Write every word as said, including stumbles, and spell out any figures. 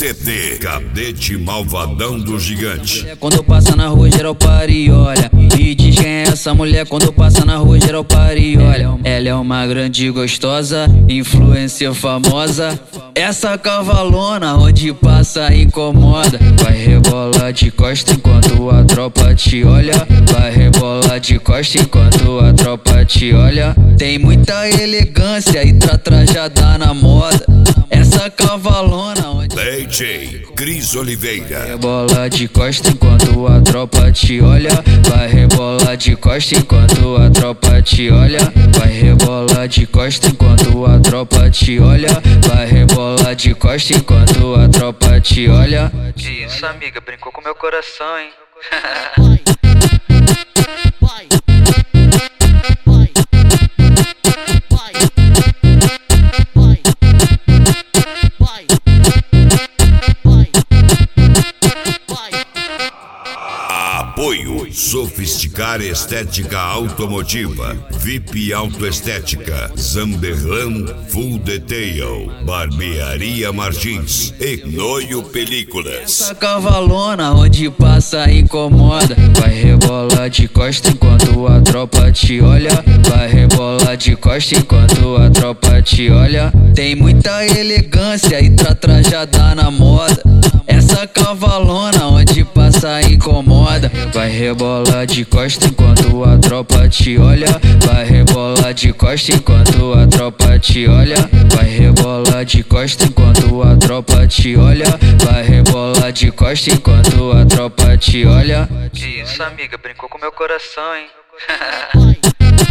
C T, Cadete Malvadão do Gigante. Quando passa na rua, geral para e olha. E diz quem é essa mulher. Quando passa na rua, geral para e olha. Ela é uma grande gostosa, influencer famosa. Essa cavalona, onde passa incomoda. Vai rebolar de costa enquanto a tropa te olha. Vai rebolar de costa enquanto a tropa te olha. Tem muita elegância e tá trajada na moda. Essa cavalona onde D J Cris Oliveira. rebola de costa enquanto a tropa te olha. Vai rebolar de costa enquanto a tropa te olha. Vai rebolar de costa enquanto a tropa te olha. Vai rebolar de costa enquanto a tropa te olha. Que isso, amiga, brincou com meu coração, hein? Apoio Sofisticar Estética Automotiva, V I P Autoestética, Zamberlan Full Detail, Barbearia Martins e Noio Películas. Essa cavalona onde passa incomoda. Vai rebolar de costa enquanto a tropa te olha. Vai rebolar de costa enquanto a tropa te olha. Tem muita elegância e tá trajada na moda. Essa cavalona onde passa incomoda. Vai rebolar de costa enquanto a tropa te olha. Vai rebolar de costa enquanto a tropa te olha. Vai rebolar de costa enquanto a tropa te olha. Vai rebolar de costa enquanto a tropa te olha. Que isso, amiga, brincou com meu coração, hein?